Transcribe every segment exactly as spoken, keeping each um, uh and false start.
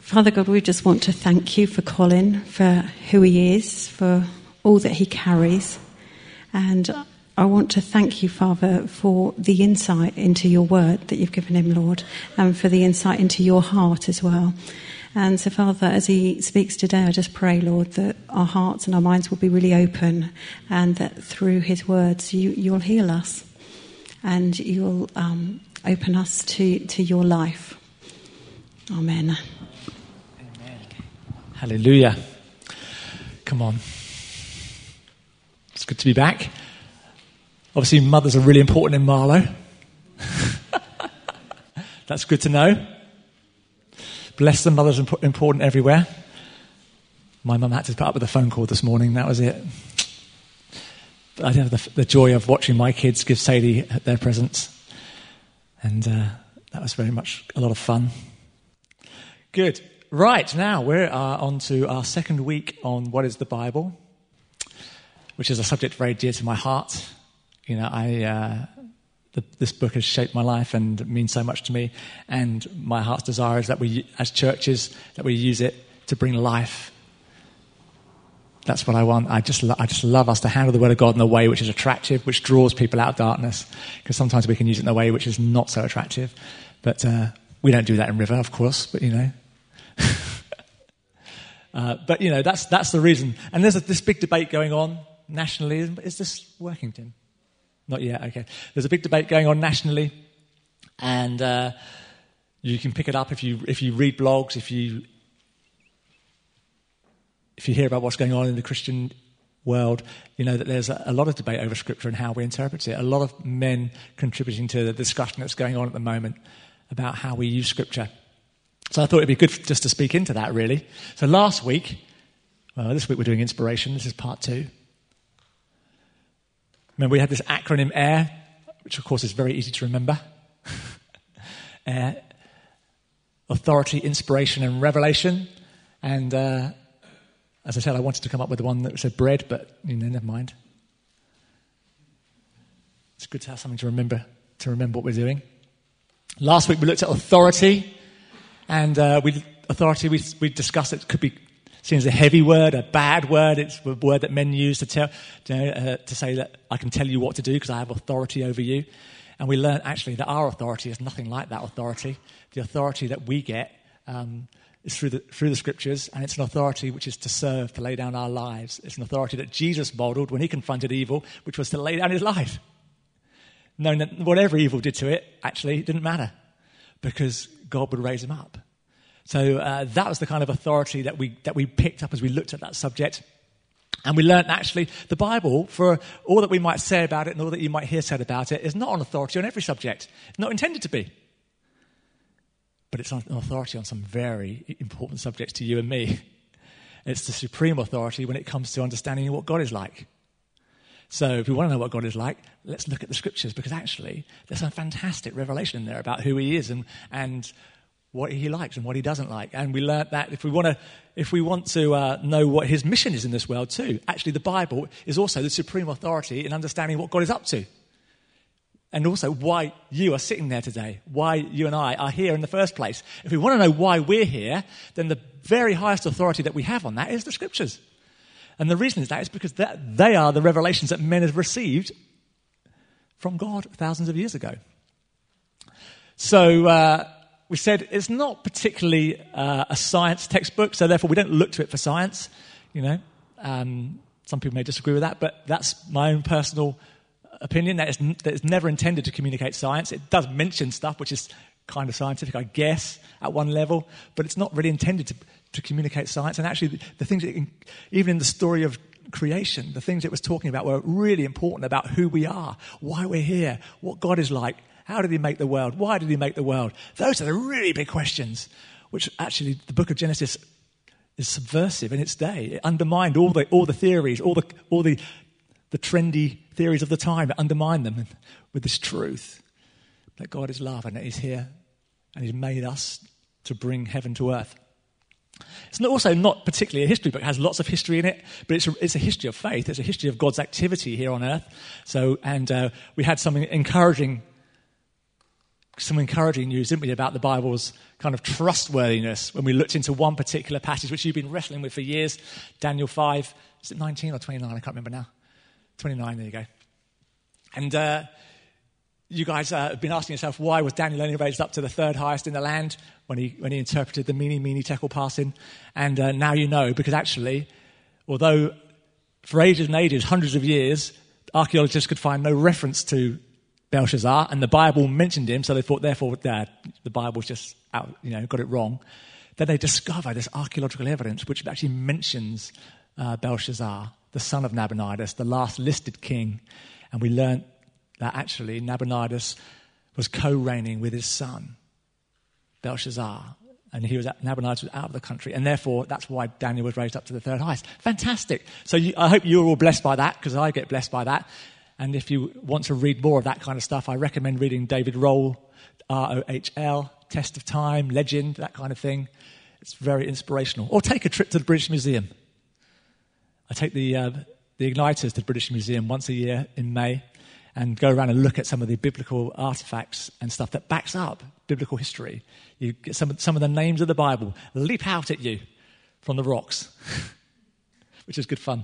Father God, we just want to thank you for Colin, for who he is, for all that he carries. And I want to thank you, Father, for the insight into your word that you've given him, Lord, and for the insight into your heart as well. And so, Father, as he speaks today, I just pray, Lord, that our hearts and our minds will be really open, and that through his words you, you'll heal us and you'll um, open us to, to your life. Amen. Hallelujah. Come on. It's good to be back. Obviously, mothers are really important in Marlow. That's good to know. Bless them, mothers are important everywhere. My mum had to put up with a phone call this morning, that was it. But I didn't have the, the joy of watching my kids give Sadie their presents. And uh, that was very much a lot of fun. Good. Right, now we're uh, on to our second week on What is the Bible, which is a subject very dear to my heart. You know, I uh, the, this book has shaped my life and means so much to me, and my heart's desire is that we, as churches, that we use it to bring life. That's what I want. I just, lo- I just love us to handle the Word of God in a way which is attractive, which draws people out of darkness, because sometimes we can use it in a way which is not so attractive. But uh, we don't do that in River, of course, but you know. uh, but, you know, that's that's the reason. And there's a, this big debate going on nationally. Is this working, Tim? Not yet, okay. There's a big debate going on nationally, and uh, you can pick it up if you if you read blogs, if you if you hear about what's going on in the Christian world. You know that there's a, a lot of debate over Scripture and how we interpret it. A lot of men contributing to the discussion that's going on at the moment about how we use Scripture. So I thought it'd be good just to speak into that, really. So last week, well, this week we're doing inspiration. This is part two. Remember, we had this acronym AIR, which of course is very easy to remember. AIR, authority, inspiration, and revelation. And uh, as I said, I wanted to come up with the one that said bread, but you know, never mind. It's good to have something to remember, to remember what we're doing. Last week we looked at authority. And uh, we, authority, we, we discussed it could be seen as a heavy word, a bad word. It's a word that men use to tell, you know, uh, to say that I can tell you what to do because I have authority over you. And we learned actually that our authority is nothing like that authority. The authority that we get um, is through the through the Scriptures, and it's an authority which is to serve, to lay down our lives. It's an authority that Jesus modelled when he confronted evil, which was to lay down his life. Knowing that whatever evil did to it, actually, it didn't matter, because God would raise him up. So uh, that was the kind of authority that we that we picked up as we looked at that subject. And we learned actually the Bible, for all that we might say about it and all that you might hear said about it, is not an authority on every subject. It's not intended to be. But it's an authority on some very important subjects to you and me. It's the supreme authority when it comes to understanding what God is like. So if we want to know what God is like, let's look at the Scriptures, because actually there's some fantastic revelation in there about who he is and and what he likes and what he doesn't like. And we learnt that if we want to if we want to uh, know what his mission is in this world too, actually the Bible is also the supreme authority in understanding what God is up to. And also why you are sitting there today, why you and I are here in the first place. If we want to know why we're here, then the very highest authority that we have on that is the Scriptures. And the reason is that is because that they are the revelations that men have received from God thousands of years ago. So uh, we said it's not particularly uh, a science textbook, so therefore we don't look to it for science. You know, um, some people may disagree with that, but that's my own personal opinion. That is, that is never intended to communicate science. It does mention stuff which is kind of scientific, I guess, at one level, but it's not really intended to, to communicate science. And actually, the, the things, that in, even in the story of creation, the things it was talking about were really important about who we are, why we're here, what God is like, how did he make the world, why did he make the world? Those are the really big questions, which actually the book of Genesis is subversive in its day. It undermined all the all the theories, all the all the the trendy theories of the time. It undermined them with this truth that God is love and that he's here and he's made us to bring heaven to earth. It's also not particularly a history book. It has lots of history in it, but it's a, it's a history of faith. It's a history of God's activity here on earth. So, and uh, we had some encouraging some encouraging news, didn't we, about the Bible's kind of trustworthiness when we looked into one particular passage, which you've been wrestling with for years, Daniel five. Is it nineteen or twenty-nine? I can't remember now. twenty-nine, there you go. And uh, you guys uh, have been asking yourself, why was Daniel only raised up to the third highest in the land when he when he interpreted the Mene, Mene, Tekel, Parsin? And uh, now you know, because actually, although for ages and ages, hundreds of years, archaeologists could find no reference to Belshazzar, and the Bible mentioned him, so they thought, therefore, uh, the Bible's just out, you know, got it wrong. Then they discover this archaeological evidence which actually mentions uh, Belshazzar, the son of Nabonidus, the last listed king, and we learnt that actually Nabonidus was co-reigning with his son, Belshazzar, and he was at, Nabonidus was out of the country, and therefore that's why Daniel was raised up to the third highest. Fantastic. So you, I hope you're all blessed by that, because I get blessed by that. And if you want to read more of that kind of stuff, I recommend reading David Rohl, R O H L, Test of Time, Legend, that kind of thing. It's very inspirational. Or take a trip to the British Museum. I take the uh, the Igniters to the British Museum once a year in May and go around and look at some of the biblical artifacts and stuff that backs up biblical history. You get some, some of the names of the Bible leap out at you from the rocks, which is good fun.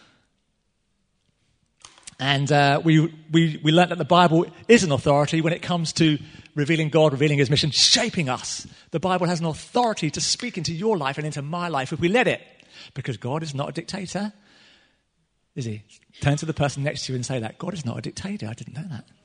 And uh, we, we, we learned that the Bible is an authority when it comes to revealing God, revealing his mission, shaping us. The Bible has an authority to speak into your life and into my life if we let it. Because God is not a dictator, is he? Turn to the person next to you and say that. God is not a dictator. I didn't know that.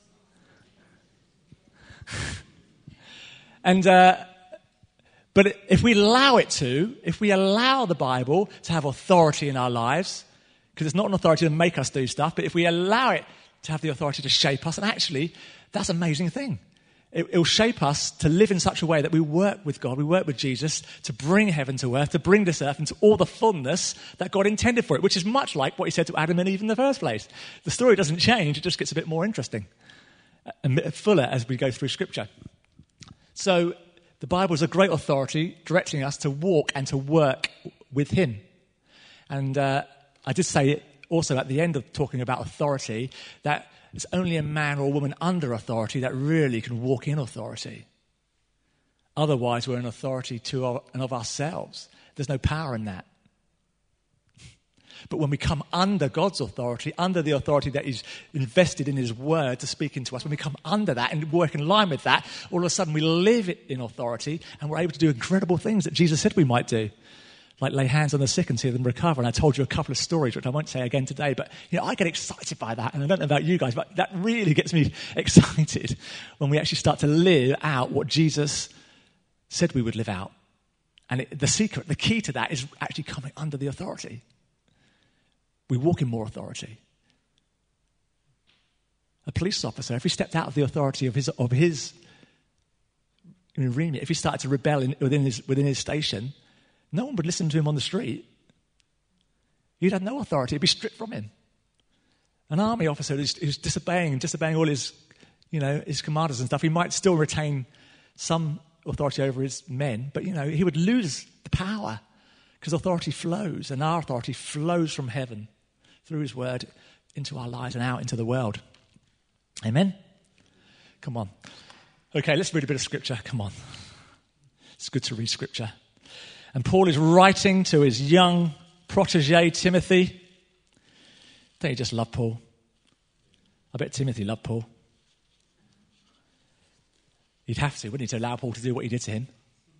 and uh, But if we allow it to, if we allow the Bible to have authority in our lives, because it's not an authority to make us do stuff, but if we allow it to have the authority to shape us, and actually, that's an amazing thing. It, it will shape us to live in such a way that we work with God, we work with Jesus to bring heaven to earth, to bring this earth into all the fullness that God intended for it, which is much like what he said to Adam and Eve in the first place. The story doesn't change, it just gets a bit more interesting and a bit fuller as we go through Scripture. So the Bible is a great authority directing us to walk and to work with him. And uh, I did say it also at the end of talking about authority, that it's only a man or a woman under authority that really can walk in authority. Otherwise, we're an authority to our, and of ourselves. There's no power in that. But when we come under God's authority, under the authority that is invested in his word to speak into us, when we come under that and work in line with that, all of a sudden we live in authority and we're able to do incredible things that Jesus said we might do. Like lay hands on the sick and see them recover. And I told you a couple of stories, which I won't say again today, but you know, I get excited by that. And I don't know about you guys, but that really gets me excited when we actually start to live out what Jesus said we would live out. And it, the secret, the key to that is actually coming under the authority. We walk in more authority. A police officer, if he stepped out of the authority of his of his remit, if he started to rebel in, within his within his station, no one would listen to him on the street. He'd have no authority. It'd be stripped from him. An army officer who's, who's disobeying, disobeying all his, you know, his commanders and stuff, he might still retain some authority over his men, but, you know, he would lose the power because authority flows, and our authority flows from heaven through his word into our lives and out into the world. Amen? Come on. Okay, let's read a bit of scripture. Come on. It's good to read scripture. And Paul is writing to his young protege, Timothy. Don't you just love Paul? I bet Timothy loved Paul. He'd have to, wouldn't he, to allow Paul to do what he did to him?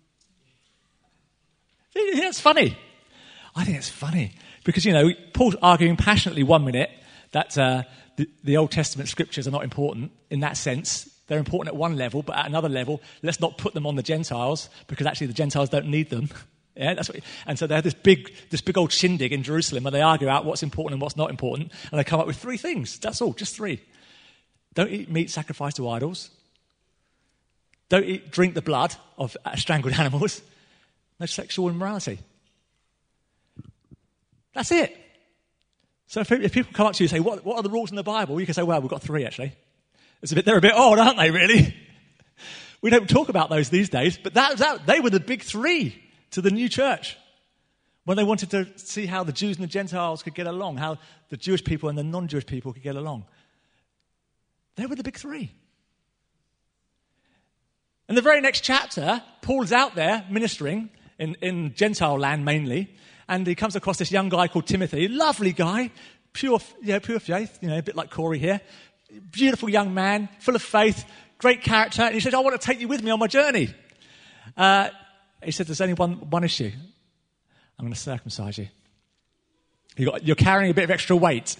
You think it's funny? I think it's funny. Because, you know, Paul's arguing passionately one minute that uh, the, the Old Testament scriptures are not important in that sense. They're important at one level, but at another level, let's not put them on the Gentiles, because actually the Gentiles don't need them. Yeah, that's what, and so they have this big, this big old shindig in Jerusalem where they argue out what's important and what's not important, and they come up with three things. That's all, just three. Don't eat meat sacrificed to idols. Don't eat, drink the blood of strangled animals. No sexual immorality. That's it. So if, if people come up to you and say, what, what are the rules in the Bible? You can say, well, we've got three, actually. It's a bit, they're a bit odd, aren't they, really? We don't talk about those these days, but that, that, they were the big three to the new church when they wanted to see how the Jews and the Gentiles could get along, how the Jewish people and the non-Jewish people could get along. They were the big three. And the very next chapter, Paul's out there ministering in, in Gentile land mainly, and he comes across this young guy called Timothy, lovely guy, pure, yeah, pure faith, you know, a bit like Corey here, beautiful young man, full of faith, great character, and he says, I want to take you with me on my journey. Uh, he said, there's only one, one issue. I'm going to circumcise you. You got, you're carrying a bit of extra weight.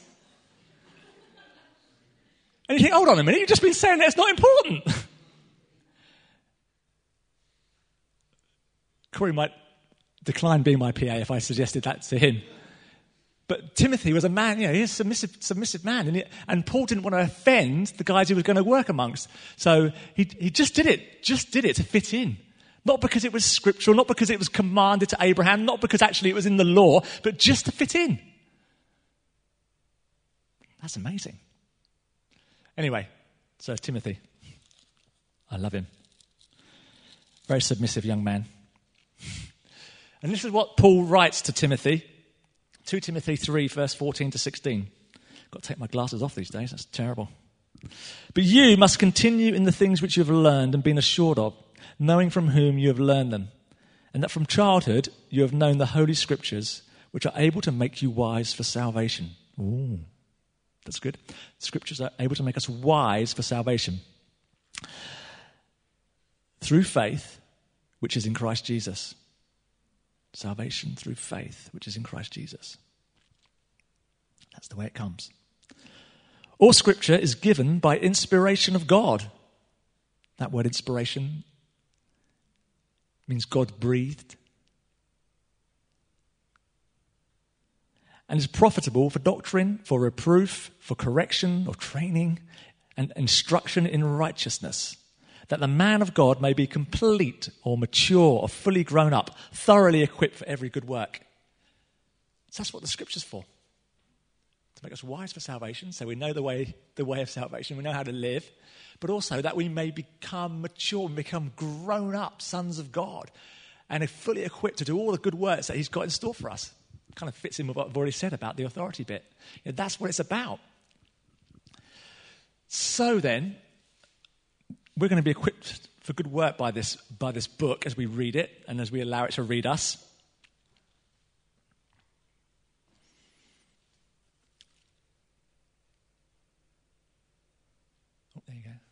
And you think, hold on a minute, you've just been saying that it's not important. Corey might decline being my P A if I suggested that to him. But Timothy was a man, you know, he's a submissive, submissive man. And, he, and Paul didn't want to offend the guys he was going to work amongst. So he, he just did it, just did it to fit in. Not because it was scriptural, not because it was commanded to Abraham, not because actually it was in the law, but just to fit in. That's amazing. Anyway, so Timothy, I love him. Very submissive young man. And this is what Paul writes to Timothy. Second Timothy three, verse fourteen to sixteen. Got to take my glasses off these days, that's terrible. But you must continue in the things which you have learned and been assured of, knowing from whom you have learned them, and that from childhood you have known the Holy Scriptures, which are able to make you wise for salvation. Ooh, that's good. Scriptures are able to make us wise for salvation through faith, which is in Christ Jesus. Salvation through faith, which is in Christ Jesus. That's the way it comes. All Scripture is given by inspiration of God. That word inspiration means God breathed. And is profitable for doctrine, for reproof, for correction or training, and instruction in righteousness, that the man of God may be complete or mature or fully grown up, thoroughly equipped for every good work. So that's what the Scripture's for. To make us wise for salvation, so we know the way, the way of salvation, we know how to live, but also that we may become mature and become grown up sons of God and are fully equipped to do all the good works that he's got in store for us. It kind of fits in with what I've already said about the authority bit. You know, that's what it's about. So then, we're going to be equipped for good work by this, by this book as we read it and as we allow it to read us. Oh, there you go.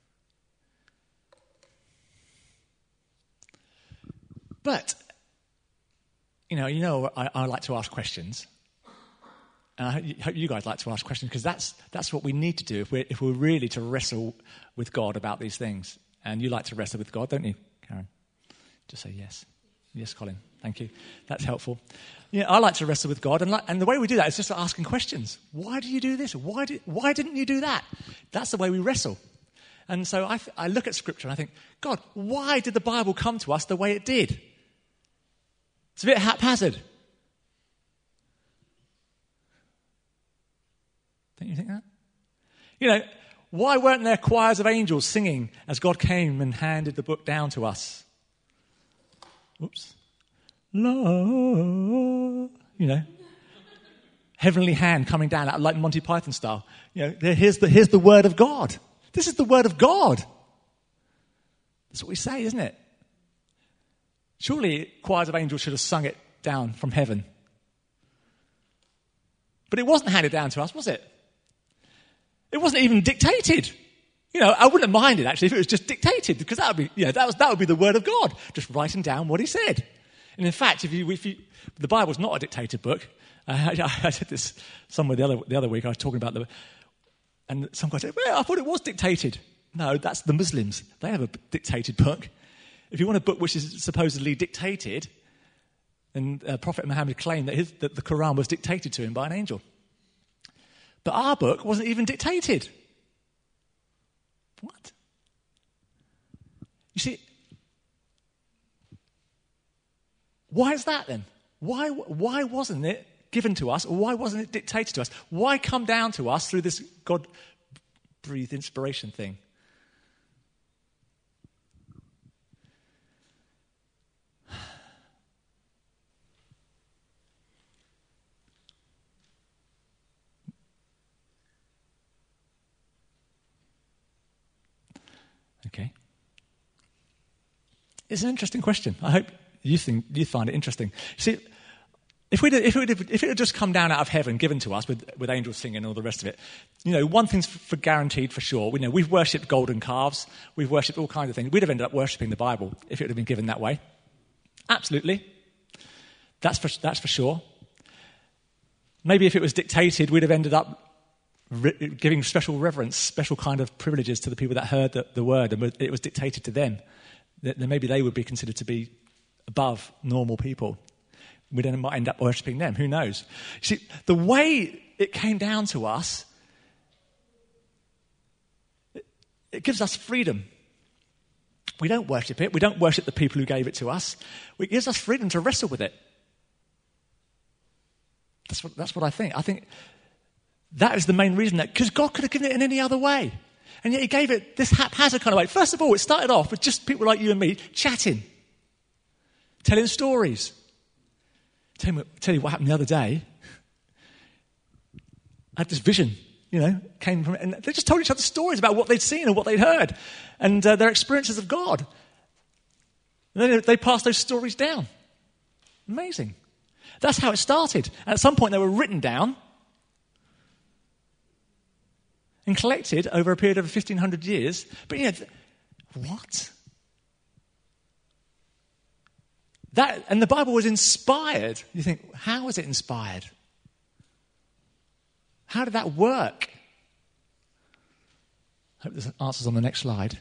But, you know, you know, I, I like to ask questions. And I hope you guys like to ask questions, because that's that's what we need to do if we're, if we're really to wrestle with God about these things. And you like to wrestle with God, don't you, Karen? Just say yes. Yes, Colin. Thank you. That's helpful. Yeah, I like to wrestle with God. And, like, and the way we do that is just asking questions. Why do you do this? Why, did, why didn't you do that? That's the way we wrestle. And so I, I look at Scripture and I think, God, why did the Bible come to us the way it did? It's a bit haphazard. Don't you think that? You know, why weren't there choirs of angels singing as God came and handed the book down to us? Oops. Lord. You know, heavenly hand coming down like Monty Python style. You know, there, here's the, here's the word of God. This is the word of God. That's what we say, isn't it? Surely choirs of angels should have sung it down from heaven. But it wasn't handed down to us, was it? It wasn't even dictated. You know, I wouldn't have minded actually if it was just dictated, because that would be, you know, that was that would be the word of God, just writing down what he said. And in fact, if you, if you, the Bible's not a dictated book. Uh, I, I did this somewhere the other the other week. I was talking about the, and some guy said, "Well, I thought it was dictated." No, that's the Muslims. They have a dictated book. If you want a book which is supposedly dictated, then uh, Prophet Muhammad claimed that, his, that the Quran was dictated to him by an angel. But our book wasn't even dictated. What? You see, why is that then? Why, why wasn't it given to us? Or why wasn't it dictated to us? Why come down to us through this God-breathed inspiration thing? Okay. It's an interesting question. I hope you think you find it interesting. See, if we if it if it had just come down out of heaven, given to us with, with angels singing and all the rest of it, you know, one thing's for guaranteed for sure. We know we've worshipped golden calves, we've worshipped all kinds of things. We'd have ended up worshipping the Bible if it had been given that way. Absolutely, that's for that's for sure. Maybe if it was dictated, we'd have ended up re- giving special reverence, special kind of privileges to the people that heard the, the word, and it was dictated to them. That maybe they would be considered to be above normal people. We then might end up worshipping them. Who knows? See, the way it came down to us, it, it gives us freedom. We don't worship it. We don't worship the people who gave it to us. It gives us freedom to wrestle with it. That's what, that's what I think. I think that is the main reason, that because God could have given it in any other way. And yet he gave it this haphazard kind of way. First of all, it started off with just people like you and me chatting, telling stories. Tell you, tell you what happened the other day. I had this vision, you know, came from it, and they just told each other stories about what they'd seen and what they'd heard, and uh, their experiences of God. And then they passed those stories down. Amazing. That's how it started. And at some point, they were written down and collected over a period of fifteen hundred years. But, you know, th- what? That, and the Bible was inspired. You think, how was it inspired? How did that work? I hope there's answers on the next slide.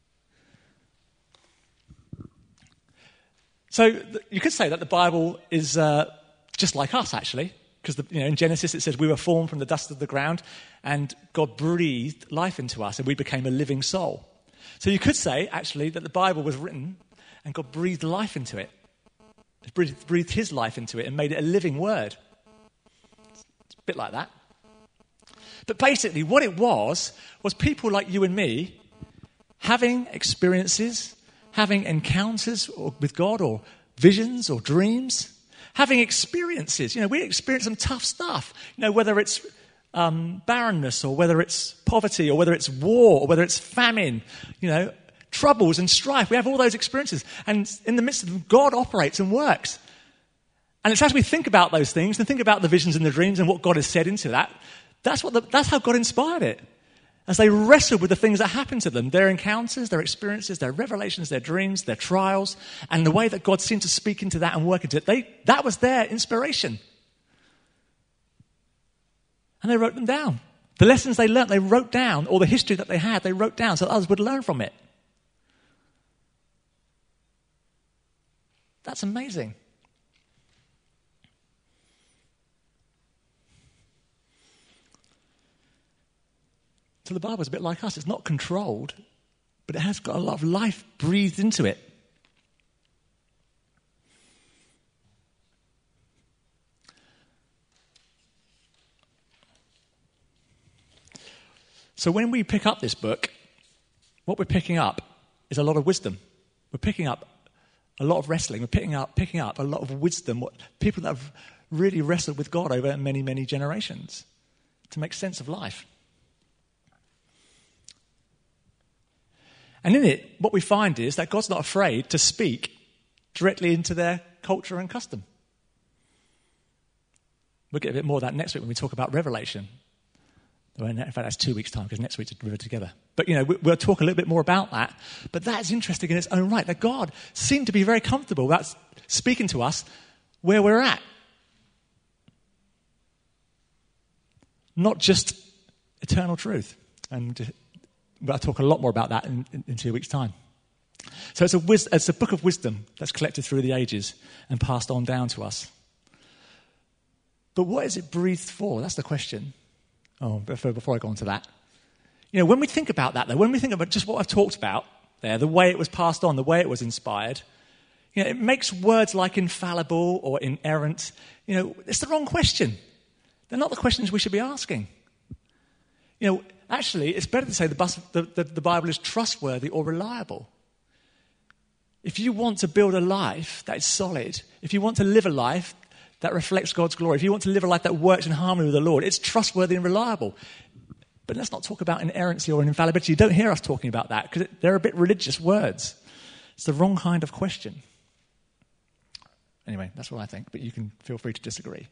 So th- you could say that the Bible is uh, just like us, actually. Because you know, in Genesis it says we were formed from the dust of the ground and God breathed life into us and we became a living soul. So you could say, actually, that the Bible was written and God breathed life into it. He breathed, breathed his life into it and made it a living word. It's a bit like that. But basically what it was, was people like you and me having experiences, having encounters with God or visions or dreams, having experiences. You know, we experience some tough stuff. You know, whether it's um, barrenness or whether it's poverty or whether it's war or whether it's famine, you know, troubles and strife. We have all those experiences. And in the midst of them, God operates and works. And it's as we think about those things and think about the visions and the dreams and what God has said into that, that's, what the, that's how God inspired it. As they wrestled with the things that happened to them, their encounters, their experiences, their revelations, their dreams, their trials, and the way that God seemed to speak into that and work into it, they, that was their inspiration. And they wrote them down. The lessons they learnt, they wrote down, or the history that they had, they wrote down so that others would learn from it. That's amazing. So the Bible is a bit like us. It's not controlled, but it has got a lot of life breathed into it. So when we pick up this book, what we're picking up is a lot of wisdom. We're picking up a lot of wrestling. We're picking up, picking up a lot of wisdom. What people that have really wrestled with God over many, many generations to make sense of life. And in it, what we find is that God's not afraid to speak directly into their culture and custom. We'll get a bit more of that next week when we talk about Revelation. In fact, that's two weeks' time, because next week's River Together. But, you know, we'll talk a little bit more about that. But that is interesting in its own right, that God seemed to be very comfortable about speaking to us where we're at. Not just eternal truth. And I'll talk a lot more about that in, in, in two weeks' time. So it's a, wis- it's a book of wisdom that's collected through the ages and passed on down to us. But what is it breathed for? That's the question. Oh, before, before I go on to that. You know, when we think about that, though, when we think about just what I've talked about there, the way it was passed on, the way it was inspired, you know, it makes words like infallible or inerrant, you know, it's the wrong question. They're not the questions we should be asking. You know, actually, it's better to say the, bus, the, the, the Bible is trustworthy or reliable. If you want to build a life that is solid, if you want to live a life that reflects God's glory, if you want to live a life that works in harmony with the Lord, it's trustworthy and reliable. But let's not talk about inerrancy or infallibility. You don't hear us talking about that because they're a bit religious words. It's the wrong kind of question. Anyway, that's what I think, but you can feel free to disagree.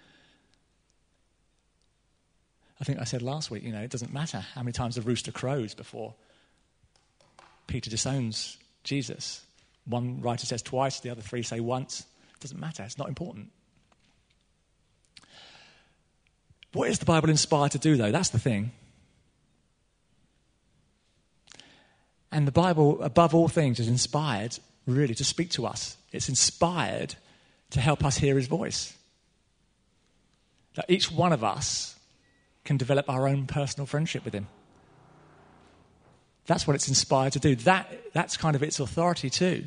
I think I said last week, you know, it doesn't matter how many times the rooster crows before Peter disowns Jesus. One writer says twice, the other three say once. It doesn't matter, it's not important. What is the Bible inspired to do, though? That's the thing. And the Bible, above all things, is inspired, really, to speak to us. It's inspired to help us hear his voice. That each one of us can develop our own personal friendship with him. That's what it's inspired to do. That, that's kind of its authority too.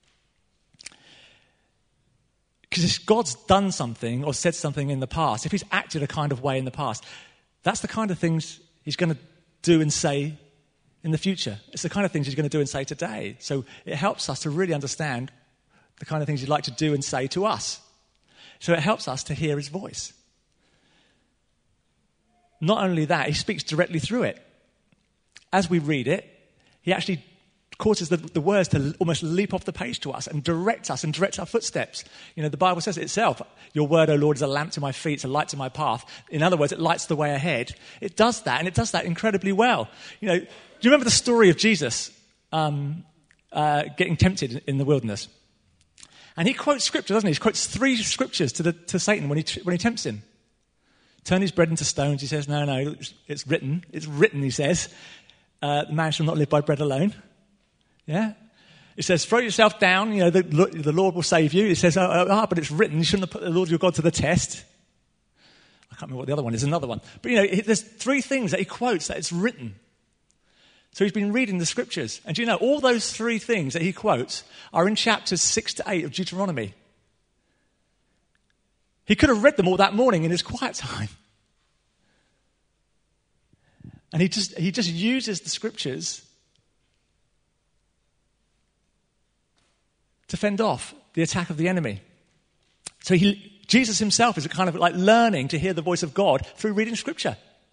Because if God's done something or said something in the past, if he's acted a kind of way in the past, that's the kind of things he's going to do and say in the future. It's the kind of things he's going to do and say today. So it helps us to really understand the kind of things he'd like to do and say to us. So it helps us to hear his voice. Not only that, he speaks directly through it. As we read it, he actually causes the, the words to almost leap off the page to us and direct us and direct our footsteps. You know, the Bible says it itself, your word, O Lord, is a lamp to my feet, it's a light to my path. In other words, it lights the way ahead. It does that, and it does that incredibly well. You know, do you remember the story of Jesus um, uh, getting tempted in the wilderness? And he quotes scripture, doesn't he? He quotes three scriptures to, the, to Satan when he, when he tempts him. Turn his bread into stones, he says, no, no, it's written. It's written, he says. Uh, the man shall not live by bread alone. Yeah? It says, throw yourself down, you know, the, the Lord will save you. It says, oh, oh, oh, but it's written, you shouldn't have put the Lord your God to the test. I can't remember what the other one is, another one. But, you know, there's three things that he quotes that it's written. So he's been reading the scriptures. And do you know, all those three things that he quotes are in chapters six to eight of Deuteronomy. He could have read them all that morning in his quiet time. And he just he just uses the scriptures to fend off the attack of the enemy. So he, Jesus himself is kind of like learning to hear the voice of God through reading scripture,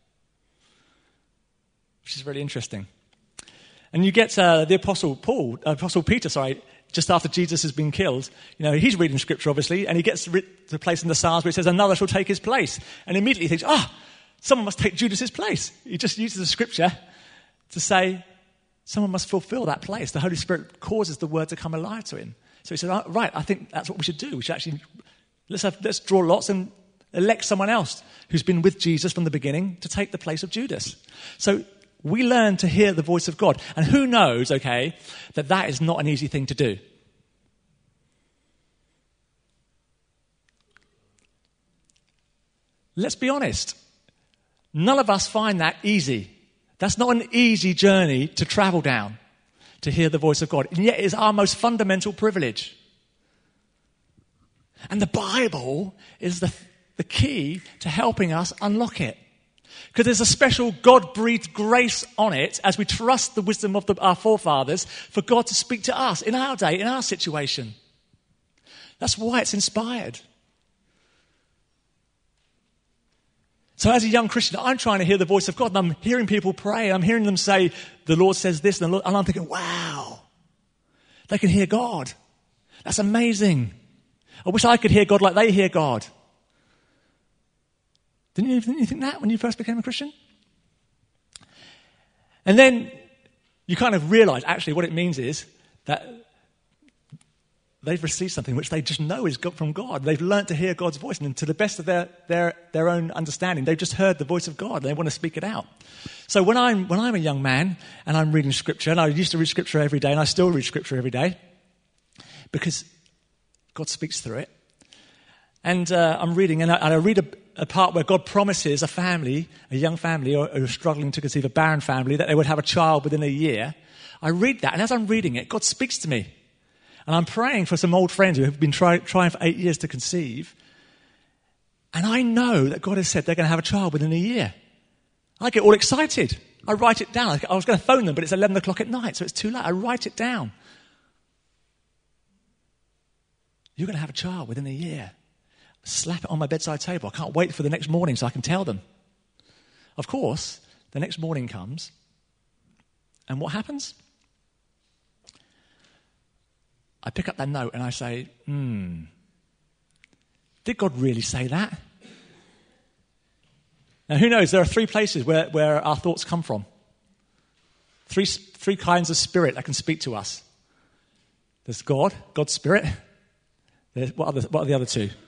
which is really interesting. And you get uh, the Apostle Paul, uh, Apostle Peter, sorry, just after Jesus has been killed. You know, he's reading scripture, obviously, and he gets to the place in the Psalms where it says, another shall take his place. And immediately he thinks, ah, oh, someone must take Judas's place. He just uses the scripture to say, someone must fulfill that place. The Holy Spirit causes the word to come alive to him. So he said, oh, right, I think that's what we should do. We should actually, let's, have, let's draw lots and elect someone else who's been with Jesus from the beginning to take the place of Judas. So we learn to hear the voice of God. And who knows, okay, that that is not an easy thing to do. Let's be honest. None of us find that easy. That's not an easy journey to travel down, to hear the voice of God. And yet it is our most fundamental privilege. And the Bible is the, the key to helping us unlock it. Because there's a special God-breathed grace on it as we trust the wisdom of the, our forefathers for God to speak to us in our day, in our situation. That's why it's inspired. So as a young Christian, I'm trying to hear the voice of God, and I'm hearing people pray, and I'm hearing them say, the Lord says this, and, the Lord, and I'm thinking, wow, they can hear God. That's amazing. I wish I could hear God like they hear God. Didn't you, didn't you think that when you first became a Christian? And then you kind of realize, actually, what it means is that they've received something which they just know is from God. They've learnt to hear God's voice, and to the best of their, their, their own understanding, they've just heard the voice of God, and they want to speak it out. So when I'm, when I'm a young man, and I'm reading Scripture, and I used to read Scripture every day, and I still read Scripture every day, because God speaks through it. And uh, I'm reading, and I, and I read a, a part where God promises a family, a young family, or, or struggling to conceive, a barren family, that they would have a child within a year. I read that, and as I'm reading it, God speaks to me. And I'm praying for some old friends who have been try, trying for eight years to conceive. And I know that God has said they're going to have a child within a year. I get all excited. I write it down. I was going to phone them, but it's eleven o'clock at night, so it's too late. I write it down. You're going to have a child within a year. Slap it on my bedside table. I can't wait for the next morning so I can tell them. Of course, the next morning comes, and what happens? I pick up that note and I say, hmm, did God really say that? Now, who knows? There are three places where, where our thoughts come from. Three, three kinds of spirit that can speak to us. There's God, God's spirit. There's, what, are the, what are the other two?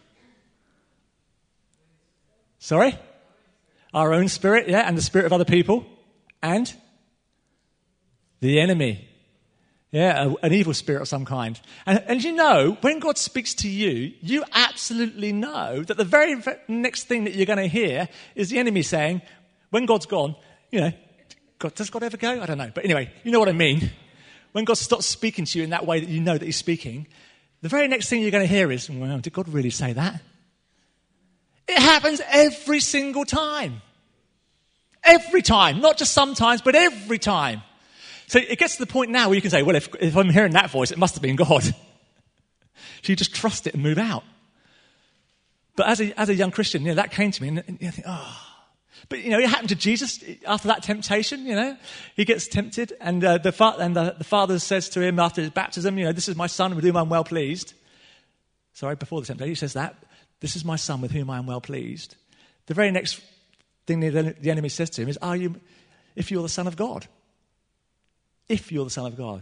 Sorry? Our own spirit, yeah, and the spirit of other people. And the enemy. Yeah, a, an evil spirit of some kind. And, and you know, when God speaks to you, you absolutely know that the very next thing that you're going to hear is the enemy saying, when God's gone, you know, God, does God ever go? I don't know. But anyway, you know what I mean. When God stops speaking to you in that way that you know that he's speaking, the very next thing you're going to hear is, well, did God really say that? It happens every single time. Every time. Not just sometimes, but every time. So it gets to the point now where you can say, well, if, if I'm hearing that voice, it must have been God. So you just trust it and move out. But as a, as a young Christian, you know, that came to me and, and you think, oh. But, you know, it happened to Jesus after that temptation, you know. He gets tempted and, uh, the, fa- and the, the Father says to him after his baptism, you know, this is my son with whom I'm well pleased. Sorry, before the temptation, he says that. This is my son with whom I am well pleased. The very next thing the, the enemy says to him is, are you, if you're the Son of God? If you're the Son of God.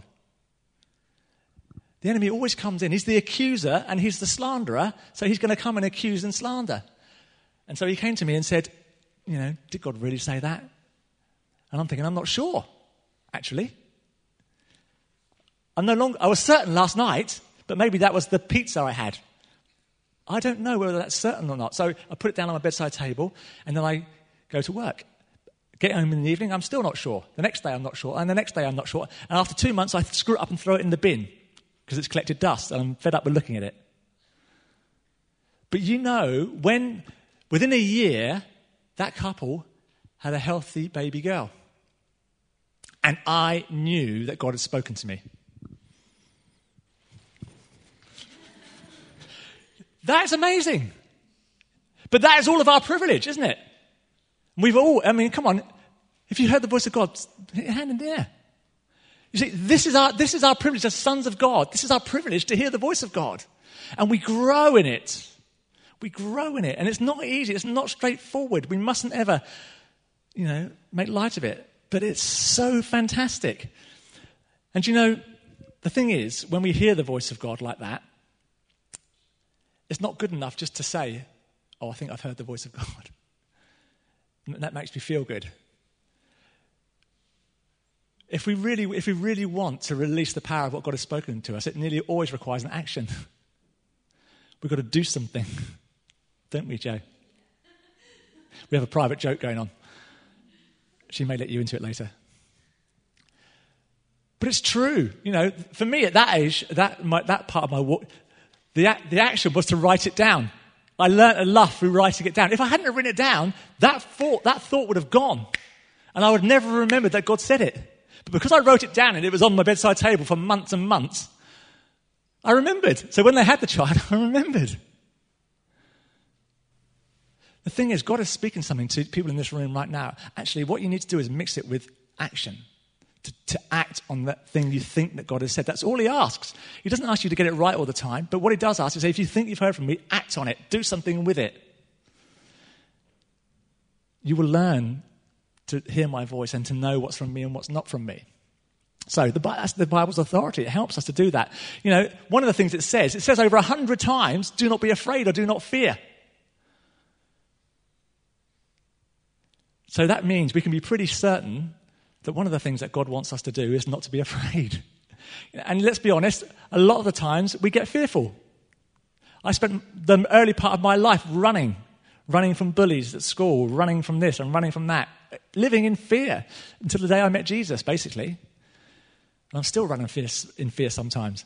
The enemy always comes in. He's the accuser and he's the slanderer, so he's going to come and accuse and slander. And so he came to me and said, you know, did God really say that? And I'm thinking, I'm not sure, actually. I'm no longer, I was certain last night, but maybe that was the pizza I had. I don't know whether that's certain or not. So I put it down on my bedside table, and then I go to work. Get home in the evening, I'm still not sure. The next day I'm not sure, and the next day I'm not sure. And after two months, I screw it up and throw it in the bin, because it's collected dust, and I'm fed up with looking at it. But you know, when, within a year, that couple had a healthy baby girl. And I knew that God had spoken to me. That's amazing. But that is all of our privilege, isn't it? We've all, I mean, come on. If you heard the voice of God, hit your hand in the air. You see, this is our, this is our privilege as sons of God. This is our privilege to hear the voice of God. And we grow in it. We grow in it. And it's not easy. It's not straightforward. We mustn't ever, you know, make light of it. But it's so fantastic. And you know, the thing is, when we hear the voice of God like that, it's not good enough just to say, oh, I think I've heard the voice of God. And that makes me feel good. If we really, if we really want to release the power of what God has spoken to us, it nearly always requires an action. We've got to do something. Don't we, Joe? We have a private joke going on. She may let you into it later. But it's true. You know, for me at that age, that my, that part of my walk, the, the action was to write it down. I learnt a lot through writing it down. If I hadn't written it down, that thought, that thought would have gone. And I would never remember that God said it. But because I wrote it down and it was on my bedside table for months and months, I remembered. So when they had the child, I remembered. The thing is, God is speaking something to people in this room right now. Actually, what you need to do is mix it with action. To, to act on that thing you think that God has said. That's all he asks. He doesn't ask you to get it right all the time, but what he does ask is, if you think you've heard from me, act on it. Do something with it. You will learn to hear my voice and to know what's from me and what's not from me. So the, that's the Bible's authority. It helps us to do that. You know, one of the things it says, it says over a hundred times, do not be afraid or do not fear. So that means we can be pretty certain that one of the things that God wants us to do is not to be afraid. And let's be honest, a lot of the times we get fearful. I spent the early part of my life running, running from bullies at school, running from this and running from that, living in fear until the day I met Jesus, basically. And I'm still running in fear sometimes.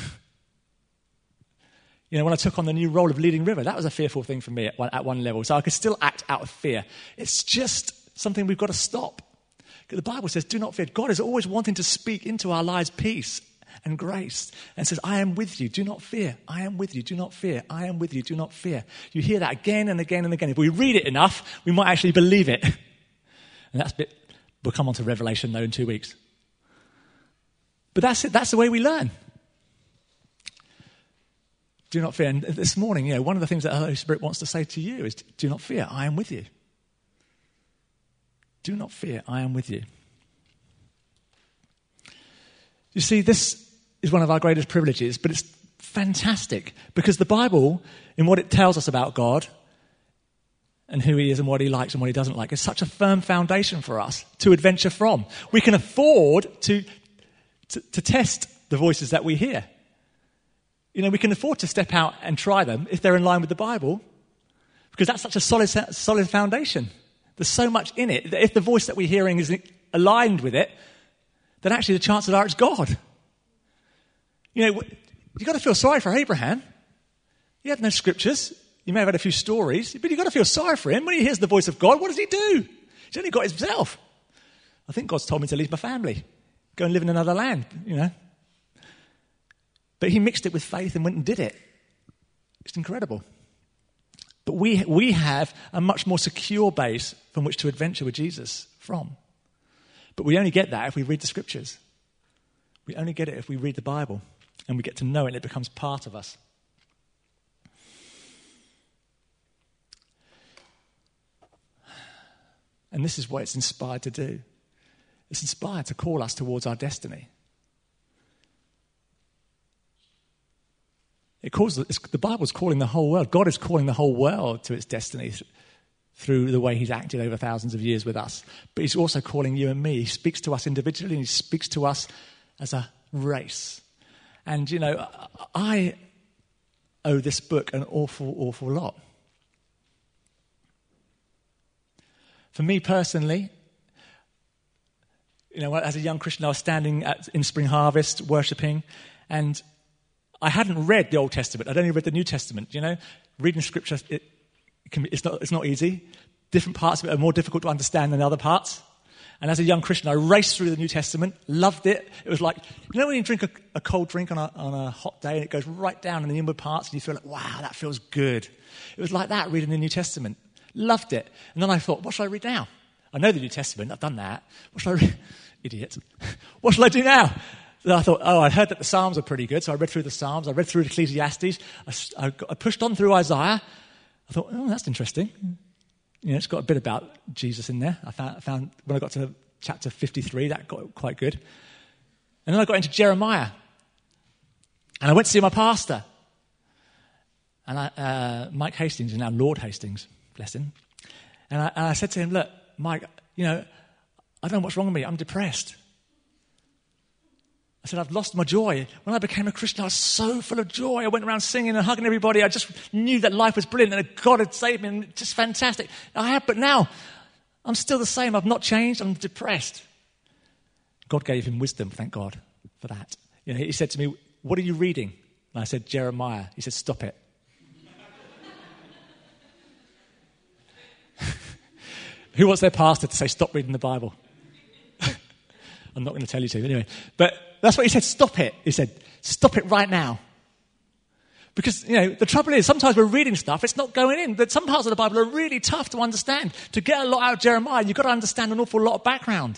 You know, when I took on the new role of leading River, that was a fearful thing for me at one, at one level. So I could still act out of fear. It's just something we've got to stop. The Bible says, do not fear. God is always wanting to speak into our lives peace and grace. And says, I am with you. Do not fear. I am with you. Do not fear. I am with you. Do not fear. You hear that again and again and again. If we read it enough, we might actually believe it. And that's a bit, we'll come on to Revelation, though, in two weeks. But that's it. That's the way we learn. Do not fear. And this morning, you know, one of the things that the Holy Spirit wants to say to you is, do not fear, I am with you. Do not fear, I am with you. You see, this is one of our greatest privileges, but it's fantastic because the Bible, in what it tells us about God and who he is and what he likes and what he doesn't like, is such a firm foundation for us to adventure from. We can afford to, to, to test the voices that we hear. You know, we can afford to step out and try them if they're in line with the Bible, because that's such a solid, solid foundation. There's so much in it that if the voice that we're hearing is aligned with it, then actually the chances are it's God. You know, you've got to feel sorry for Abraham. He had no scriptures. You may have had a few stories, but you've got to feel sorry for him. When he hears the voice of God, what does he do? He's only got himself. I think God's told me to leave my family, go and live in another land, you know. But he mixed it with faith and went and did it. It's incredible. But we we have a much more secure base from which to adventure with Jesus from. But we only get that if we read the scriptures. We only get it if we read the Bible and we get to know it and it becomes part of us. And this is what it's inspired to do. It's inspired to call us towards our destiny. It calls, the Bible's calling the whole world. God is calling the whole world to its destiny th- through the way he's acted over thousands of years with us. But he's also calling you and me. He speaks to us individually and he speaks to us as a race. And, you know, I owe this book an awful, awful lot. For me personally, you know, as a young Christian, I was standing at, in Spring Harvest worshipping, and I hadn't read the Old Testament. I'd only read the New Testament. You know, reading Scripture, it, it can be, it's not it's not easy. Different parts of it are more difficult to understand than other parts. And as a young Christian, I raced through the New Testament, loved it. It was like, you know when you drink a, a cold drink on a, on a hot day and it goes right down in the inward parts and you feel like, wow, that feels good. It was like that reading the New Testament. Loved it. And then I thought, what shall I read now? I know the New Testament. I've done that. What shall I read? Idiot. What shall I do now? Then I thought, oh, I heard that the Psalms are pretty good, so I read through the Psalms. I read through Ecclesiastes. I, I, got, I pushed on through Isaiah. I thought, oh, that's interesting. You know, it's got a bit about Jesus in there. I found, I found when I got to chapter fifty-three, that got quite good. And then I got into Jeremiah. And I went to see my pastor. And I, uh, Mike Hastings is now Lord Hastings, bless him. And I, and I said to him, look, Mike, you know, I don't know what's wrong with me. I'm depressed. I said, I've lost my joy. When I became a Christian, I was so full of joy. I went around singing and hugging everybody. I just knew that life was brilliant and that God had saved me and just fantastic. I have, but now I'm still the same. I've not changed. I'm depressed. God gave him wisdom, thank God for that. You know, he said to me, what are you reading? And I said, Jeremiah. He said, stop it. Who wants their pastor to say, stop reading the Bible? I'm not going to tell you to anyway. But that's what he said, stop it. He said, stop it right now. Because, you know, the trouble is, sometimes we're reading stuff, it's not going in. But some parts of the Bible are really tough to understand. To get a lot out of Jeremiah, you've got to understand an awful lot of background.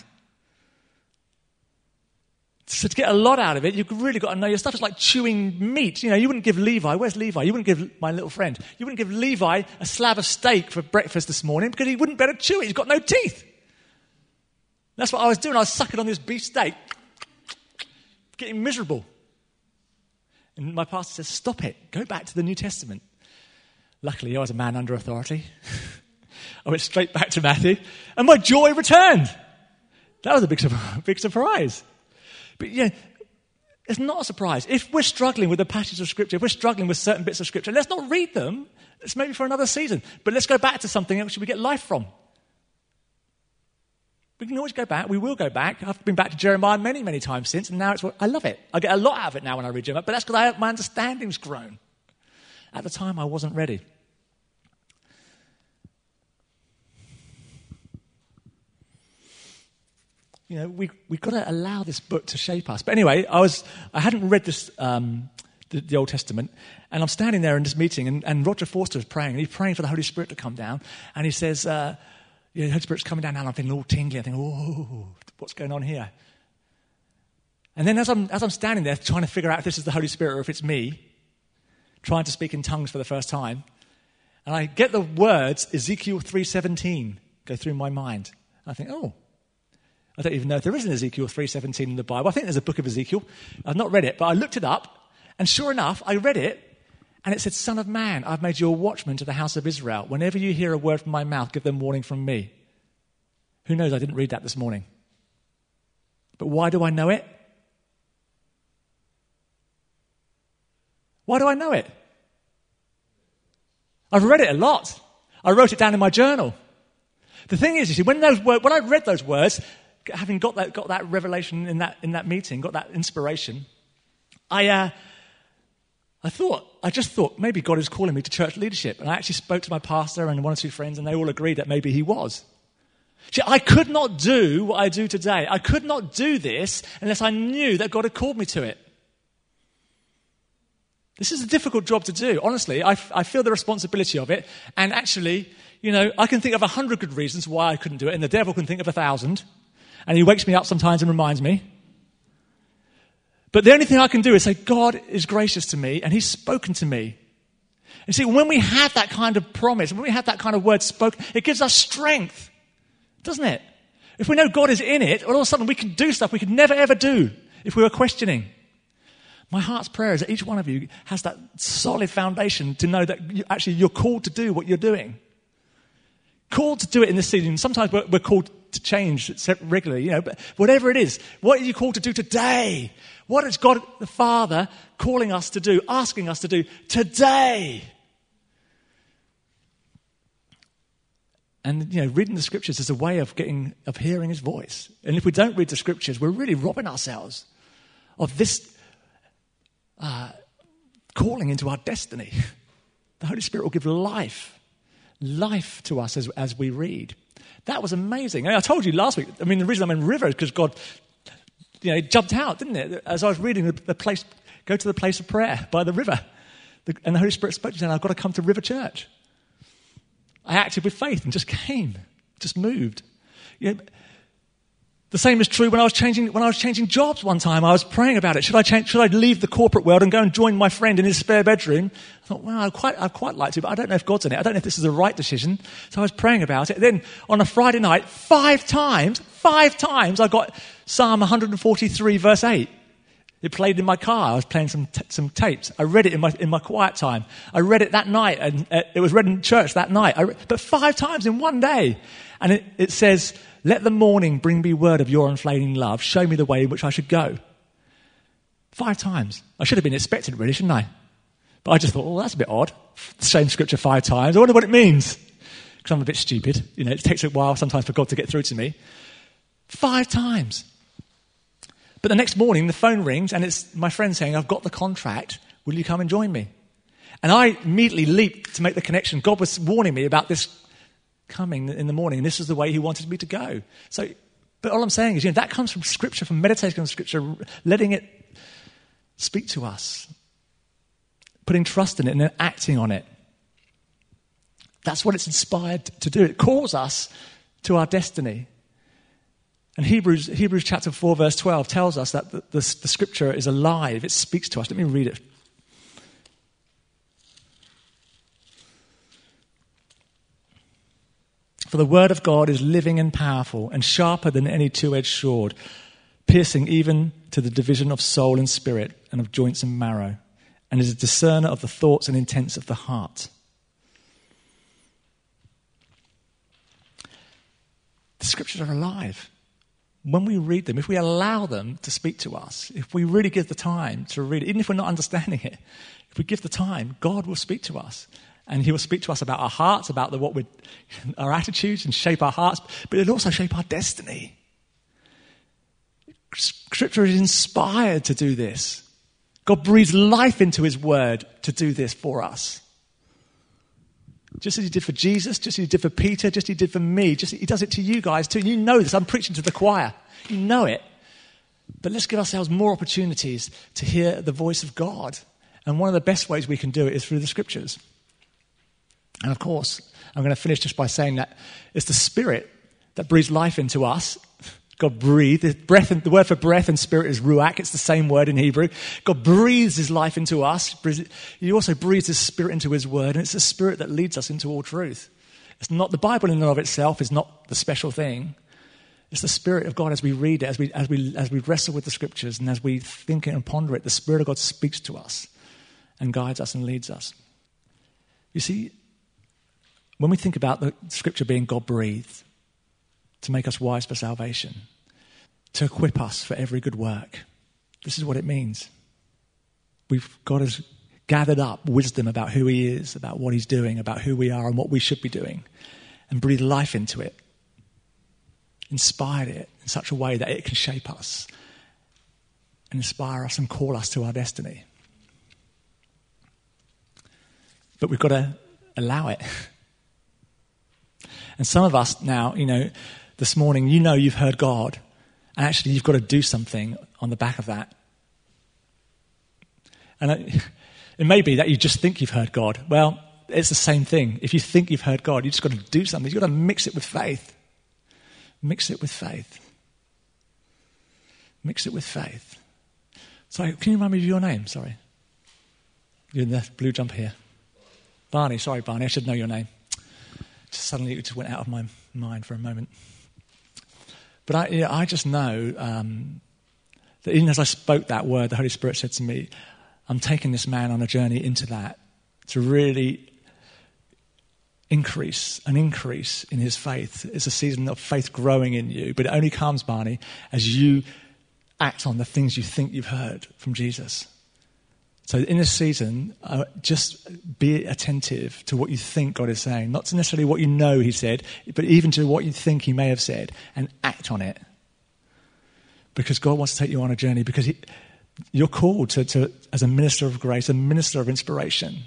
So to get a lot out of it, you've really got to know your stuff. It's like chewing meat. You know, you wouldn't give Levi, where's Levi? You wouldn't give my little friend, you wouldn't give Levi a slab of steak for breakfast this morning because he wouldn't better chew it. He's got no teeth. That's what I was doing. I was sucking on this beef steak, getting miserable. And my pastor says, stop it. Go back to the New Testament. Luckily, I was a man under authority. I went straight back to Matthew, and my joy returned. That was a big, big surprise. But yeah, it's not a surprise. If we're struggling with a passage of Scripture, if we're struggling with certain bits of Scripture, let's not read them. It's maybe for another season. But let's go back to something else we get life from. We can always go back. We will go back. I've been back to Jeremiah many, many times since, and now it's I love it. I get a lot out of it now when I read Jeremiah, but that's because my understanding's grown. At the time, I wasn't ready. You know, we, we've got to allow this book to shape us. But anyway, I was I hadn't read this um, the, the Old Testament, and I'm standing there in this meeting, and, and Roger Forster is praying, and he's praying for the Holy Spirit to come down, and he says, uh, yeah, the Holy Spirit's coming down now, and I'm feeling all tingly. I think, oh, what's going on here? And then as I'm as I'm standing there trying to figure out if this is the Holy Spirit or if it's me, trying to speak in tongues for the first time, and I get the words Ezekiel three seventeen go through my mind. And I think, oh, I don't even know if there is an Ezekiel three seventeen in the Bible. I think there's a book of Ezekiel. I've not read it, but I looked it up, and sure enough, I read it, and it said, Son of man, I've made you a watchman to the house of Israel. Whenever you hear a word from my mouth, give them warning from me. Who knows? I didn't read that this morning. But why do I know it? Why do I know it? I've read it a lot. I wrote it down in my journal. The thing is, you see, when those words, when I read those words, having got that got that revelation in that in that meeting, got that inspiration, I uh, I thought I just thought maybe God is calling me to church leadership, and I actually spoke to my pastor and one or two friends, and they all agreed that maybe he was. See, I could not do what I do today. I could not do this unless I knew that God had called me to it. This is a difficult job to do. Honestly, I, I feel the responsibility of it. And actually, you know, I can think of a hundred good reasons why I couldn't do it, and the devil can think of a thousand. And he wakes me up sometimes and reminds me. But the only thing I can do is say, God is gracious to me, and he's spoken to me. And see, when we have that kind of promise, when we have that kind of word spoken, it gives us strength, doesn't it? If we know God is in it, all of a sudden we can do stuff we could never, ever do if we were questioning. My heart's prayer is that each one of you has that solid foundation to know that you, actually you're called to do what you're doing. Called to do it in this season. Sometimes we're, we're called to change regularly, you know, but whatever it is, what are you called to do today? What is God the Father calling us to do, asking us to do today? And, you know, reading the scriptures is a way of getting, of hearing his voice. And if we don't read the scriptures, we're really robbing ourselves of this uh, calling into our destiny. The Holy Spirit will give life, life to us as, as we read. That was amazing. I told you last week, I mean, the reason I'm in River is because God, you know, it jumped out, didn't it? As I was reading the, the place, go to the place of prayer by the river. The, and the Holy Spirit spoke to me and I've got to come to River Church. I acted with faith and just came, just moved. You know, the same is true when I was changing when I was changing jobs one time. I was praying about it. Should I change? Should I leave the corporate world and go and join my friend in his spare bedroom? I thought, well, I'd quite, I'd quite like to, but I don't know if God's in it. I don't know if this is the right decision. So I was praying about it. Then on a Friday night, five times, five times, I got Psalm one forty-three, verse eight. It played in my car. I was playing some t- some tapes. I read it in my in my quiet time. I read it that night, and uh, it was read in church that night. I re- but five times in one day, and it, it says, "Let the morning bring me word of your unfailing love. Show me the way in which I should go." Five times. I should have been expectant, really, shouldn't I? But I just thought, oh, that's a bit odd. Same scripture five times. I wonder what it means. Because I'm a bit stupid. You know, it takes a while sometimes for God to get through to me. Five times. But the next morning, the phone rings, and it's my friend saying, I've got the contract. Will you come and join me? And I immediately leaped to make the connection. God was warning me about this coming in the morning, and this is the way he wanted me to go. So, but all I'm saying is, you know, that comes from Scripture, from meditating on Scripture, letting it speak to us, putting trust in it and then acting on it. That's what it's inspired to do. It calls us to our destiny. And Hebrews, Hebrews chapter four, verse twelve tells us that the, the, the Scripture is alive. It speaks to us. Let me read it. For the word of God is living and powerful and sharper than any two-edged sword, piercing even to the division of soul and spirit and of joints and marrow, and is a discerner of the thoughts and intents of the heart. The Scriptures are alive. When we read them, if we allow them to speak to us, if we really give the time to read it, even if we're not understanding it, if we give the time, God will speak to us. And he will speak to us about our hearts, about the, what we, our attitudes, and shape our hearts, but it'll also shape our destiny. Scripture is inspired to do this. God breathes life into his word to do this for us. Just as he did for Jesus, just as he did for Peter, just as he did for me, just as he does it to you guys too. You know this. I'm preaching to the choir. You know it. But let's give ourselves more opportunities to hear the voice of God. And one of the best ways we can do it is through the Scriptures. And of course, I'm going to finish just by saying that it's the Spirit that breathes life into us, God breathed. The, breath and, the word for breath and spirit is ruach. It's the same word in Hebrew. God breathes his life into us. He also breathes his spirit into his word, and it's the spirit that leads us into all truth. It's not the Bible in and of itself is not the special thing. It's the Spirit of God as we read it, as we as we as we wrestle with the Scriptures, and as we think it and ponder it. The Spirit of God speaks to us and guides us and leads us. You see, when we think about the Scripture being God-breathed to make us wise for salvation, to equip us for every good work, this is what it means. We've God has gathered up wisdom about who he is, about what he's doing, about who we are and what we should be doing, and breathed life into it, inspired it in such a way that it can shape us and inspire us and call us to our destiny. But we've got to allow it. And some of us now, you know, this morning, you know you've heard God, and actually you've got to do something on the back of that. And it, it may be that you just think you've heard God. Well, it's the same thing. If you think you've heard God, you've just got to do something. You've got to mix it with faith. Mix it with faith. Mix it with faith. Sorry, can you remind me of your name? Sorry. You're in the blue jumper here. Barney, sorry Barney, I should know your name. Just suddenly it just went out of my mind for a moment. But I, yeah, I just know um, that even as I spoke that word, the Holy Spirit said to me, I'm taking this man on a journey into that to really increase, an increase in his faith. It's a season of faith growing in you, but it only comes, Barney, as you act on the things you think you've heard from Jesus. So in this season, uh, just be attentive to what you think God is saying, not to necessarily what you know he said, but even to what you think he may have said, and act on it. Because God wants to take you on a journey, because he, you're called to, to, as a minister of grace, a minister of inspiration.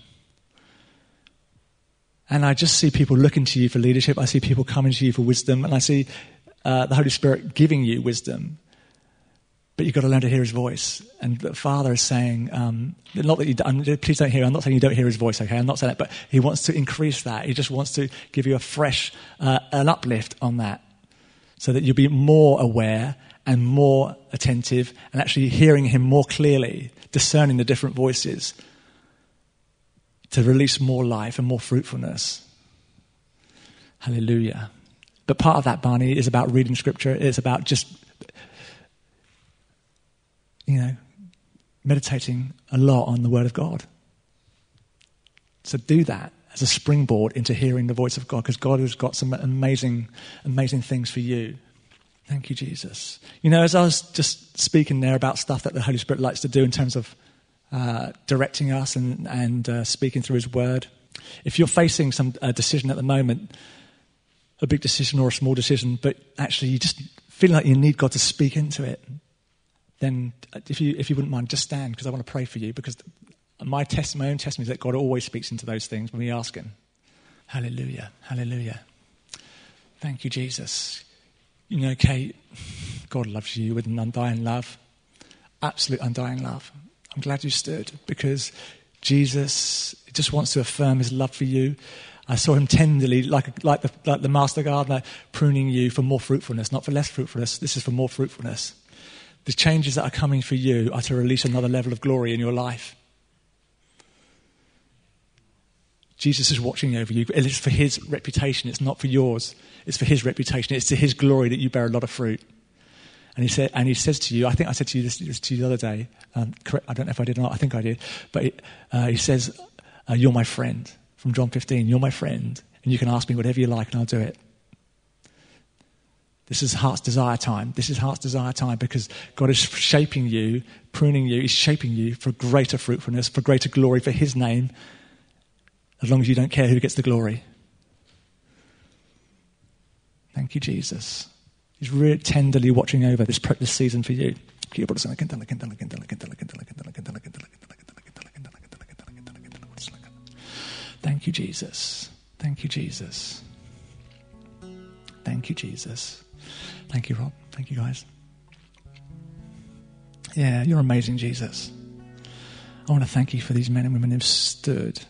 And I just see people looking to you for leadership. I see people coming to you for wisdom, and I see uh, the Holy Spirit giving you wisdom. But you've got to learn to hear his voice. And the Father is saying, um, not that you don't, please don't hear, I'm not saying you don't hear his voice, okay? I'm not saying that, but he wants to increase that. He just wants to give you a fresh, uh, an uplift on that, so that you'll be more aware and more attentive and actually hearing him more clearly, discerning the different voices to release more life and more fruitfulness. Hallelujah. But part of that, Barney, is about reading Scripture. It's about just, you know, meditating a lot on the Word of God. So do that as a springboard into hearing the voice of God, because God has got some amazing, amazing things for you. Thank you, Jesus. You know, as I was just speaking there about stuff that the Holy Spirit likes to do in terms of uh, directing us and, and uh, speaking through his Word, if you're facing some uh, decision at the moment, a big decision or a small decision, but actually you just feel like you need God to speak into it, then if you if you wouldn't mind, just stand, because I want to pray for you, because my test, my own testimony is that God always speaks into those things when we ask him. Hallelujah, hallelujah. Thank you, Jesus. You know, Kate, God loves you with an undying love, absolute undying love. I'm glad you stood, because Jesus just wants to affirm his love for you. I saw him tenderly, like like the like the master gardener, pruning you for more fruitfulness, not for less fruitfulness. This is for more fruitfulness. The changes that are coming for you are to release another level of glory in your life. Jesus is watching over you. It's for his reputation. It's not for yours. It's for his reputation. It's to his glory that you bear a lot of fruit. And he said, and he says to you, I think I said to you this, this to you the other day. Um, correct, I don't know if I did or not. I think I did. But he, uh, he says, uh, "You're my friend." From John fifteen, "You're my friend, and you can ask me whatever you like, and I'll do it." This is heart's desire time. This is heart's desire time, because God is shaping you, pruning you. He's shaping you for greater fruitfulness, for greater glory, for his name, as long as you don't care who gets the glory. Thank you, Jesus. He's really tenderly watching over this, this season for you. Thank you, Jesus. Thank you, Jesus. Thank you, Jesus. Thank you, Rob. Thank you, guys. Yeah, you're amazing, Jesus. I want to thank you for these men and women who've stood.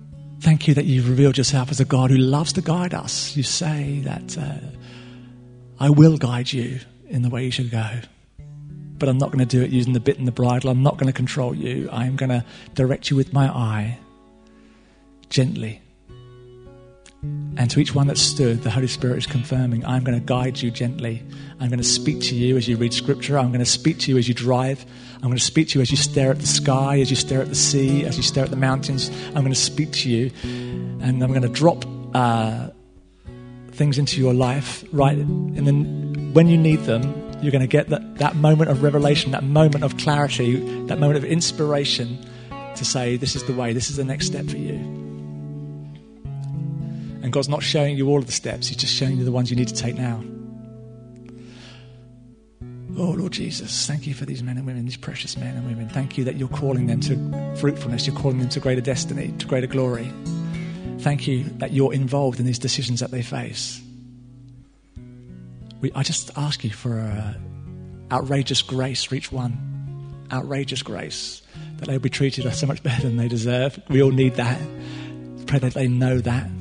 Thank you that you've revealed yourself as a God who loves to guide us. You say that uh, I will guide you in the way you should go. But I'm not going to do it using the bit and the bridle. I'm not going to control you. I'm going to direct you with my eye, gently. And to each one that stood, the Holy Spirit is confirming, I'm going to guide you gently. I'm going to speak to you as you read Scripture. I'm going to speak to you as you drive. I'm going to speak to you as you stare at the sky, as you stare at the sea, as you stare at the mountains. I'm going to speak to you, and I'm going to drop uh, things into your life, right? And then when you need them, you're going to get that, that moment of revelation, that moment of clarity, that moment of inspiration to say, this is the way, this is the next step for you. And God's not showing you all of the steps. He's just showing you the ones you need to take now. Oh, Lord Jesus, thank you for these men and women, these precious men and women. Thank you that you're calling them to fruitfulness. You're calling them to greater destiny, to greater glory. Thank you that you're involved in these decisions that they face. We, I just ask you for uh, outrageous grace for each one. Outrageous grace. That they will be treated so much better than they deserve. We all need that. Pray that they know that.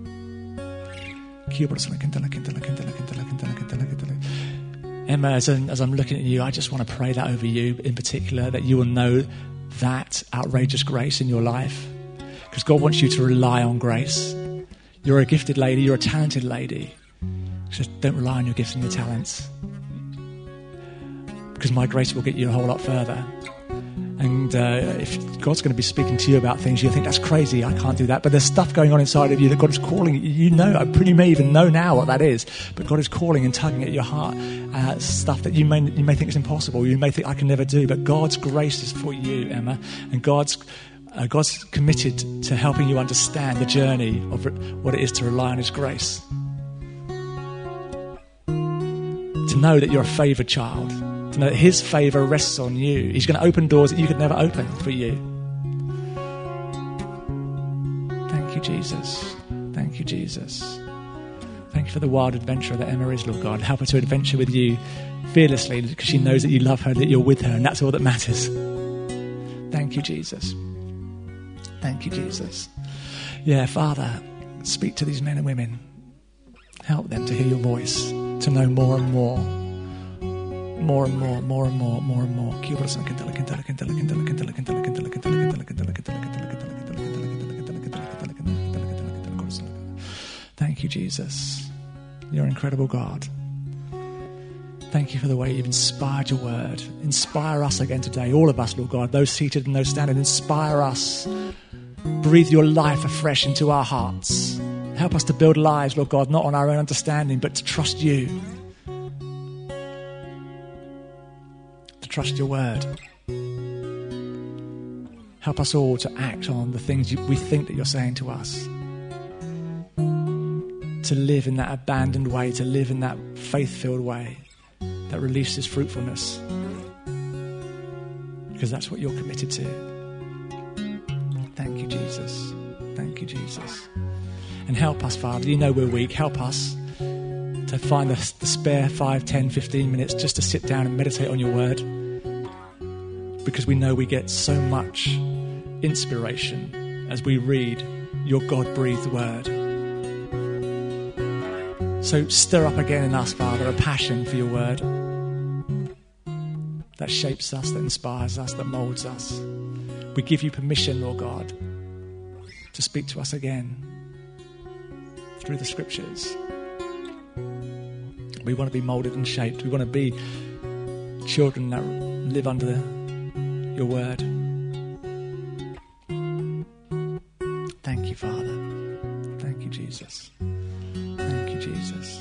Emma, as I'm, as I'm looking at you, I just want to pray that over you in particular, that you will know that outrageous grace in your life. Because God wants you to rely on grace. You're a gifted lady. You're a talented lady. Just don't rely on your gifts and your talents, because my grace will get you a whole lot further. And uh, if God's going to be speaking to you about things, you think, that's crazy, I can't do that. But there's stuff going on inside of you that God is calling. You know, you may even know now what that is, but God is calling and tugging at your heart, uh, stuff that you may you may think is impossible. You may think, I can never do. But God's grace is for you, Emma. And God's uh, God's committed to helping you understand the journey of what it is to rely on His grace. To know that you're a favoured child, to know that His favour rests on you. He's going to open doors that you could never open for you. Thank you, Jesus. Thank you, Jesus. Thank you for the wild adventurer that Emma is, Lord God. Help her to adventure with you fearlessly, because she knows that you love her, that you're with her, and that's all that matters. Thank you, Jesus. Thank you, Jesus. Yeah, Father, speak to these men and women. Help them to hear your voice, to know more and more, more and more, more and more, more and more. Thank you, Jesus. You're an incredible God. Thank you for the way you've inspired your word. Inspire us again today, all of us, Lord God, those seated and those standing. Inspire us. Breathe your life afresh into our hearts. Help us to build lives, Lord God, not on our own understanding, but to trust you. To trust your word. Help us all to act on the things you, we think that you're saying to us. To live in that abandoned way, to live in that faith-filled way that releases fruitfulness. Because that's what you're committed to. Thank you, Jesus. Thank you, Jesus. And help us, Father. You know we're weak. Help us to find the, the spare five, ten, fifteen minutes just to sit down and meditate on your word. Because we know we get so much inspiration as we read your God-breathed word. So stir up again in us, Father, a passion for your word that shapes us, that inspires us, that molds us. We give you permission, Lord God, to speak to us again through the scriptures. We want to be molded and shaped. We want to be children that live under the, your word. Thank you, Father. Thank you, Jesus. Thank you, Jesus.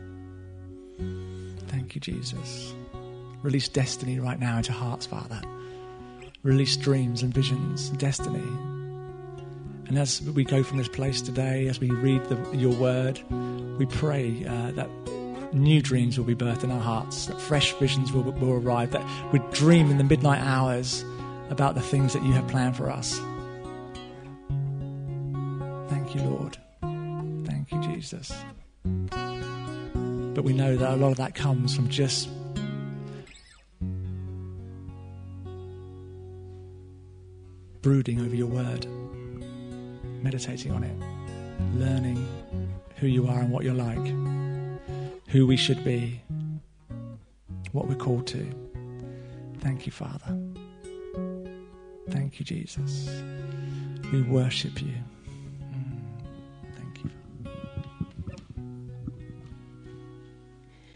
Thank you, Jesus. Release destiny right now into hearts, Father. Release dreams and visions, destiny. And as we go from this place today, as we read the, your word, we pray uh, that new dreams will be birthed in our hearts, that fresh visions will, will arrive, that we dream in the midnight hours about the things that you have planned for us. Thank you, Lord. Thank you, Jesus. But we know that a lot of that comes from just brooding over your word, meditating on it, learning who you are and what you're like. who we should be, what we're called to. Thank you, Father. Thank you, Jesus. We worship you.